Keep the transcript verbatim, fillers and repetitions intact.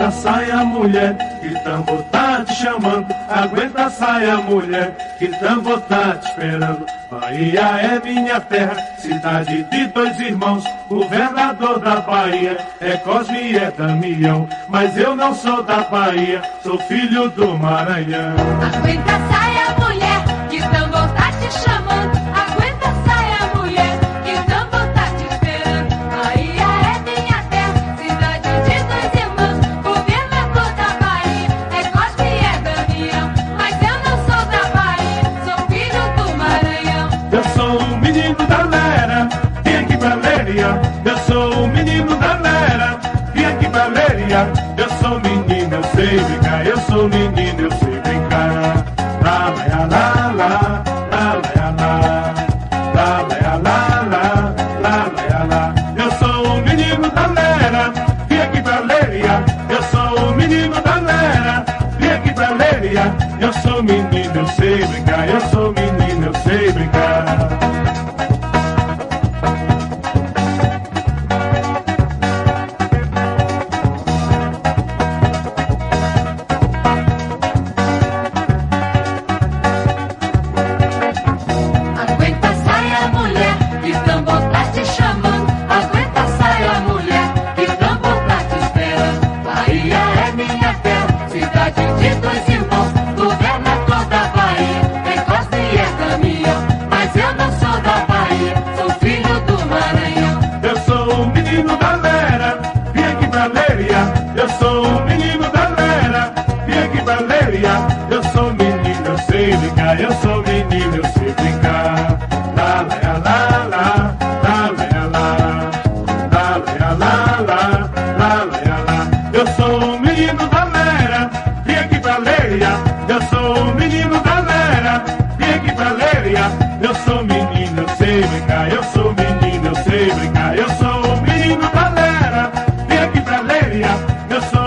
Aguenta a saia, mulher, que tambor tá te chamando. Aguenta a saia, mulher, que tambor tá te esperando. Bahia é minha terra, cidade de dois irmãos. Governador da Bahia é Cosme e é Damião. Mas eu não sou da Bahia, sou filho do Maranhão. Aguenta a saia, mulher, que tambor tá te chamando. Aguenta a saia, mulher, que tambor tá te esperando. Bahia é minha terra, cidade de dois irmãos. Governador da Bahia é Cosme e é Damião. Mas eu não sou da Bahia, sou filho do Maranhão. Eu sou o menino da Lera, vim aqui pra Léria. Eu sou o menino da Lera, vim aqui pra Léria. Eu sou menino, eu sei brincar. Eu sou menino, eu sei brincar. Lá, lá, lá, lá, lá, lá, lá, lá, lá, lá, lá, lá, lá. Eu sou o menino da Lera, vim aqui pra Léria. Eu sou o menino da Lera, vim aqui pra Léria. Eu sou menino, eu sei brincar. Eu sou menino, eu sei brincar. Aguenta a saia, mulher, que tambor tá te chamando. Aguenta a saia, mulher, que tambor tá te esperando. Bahia é minha terra, cidade de dois irmãos. Governador da Bahia é Cosme e é Damião. Mas eu não sou da Bahia, sou filho do Maranhão. Eu sou o menino da Lera, vim aqui pra Léria. Eu sou o menino da Lera, vim aqui pra Léria. Eu sou menino, eu sei brincar. Eu sou menino, eu sei brincar. Lá, lá, lá, lá, lá, lá, lá, lá, lá, lá, lá, lá, lá. Eu sou o menino da Lera, vim aqui pra Léria. Eu sou o menino da Lera, vim aqui pra Léria. Eu sou menino, eu sei brincar. Eu sou menino, eu sei brincar. Eu sou o menino da Lera, vim aqui pra Léria. Eu sou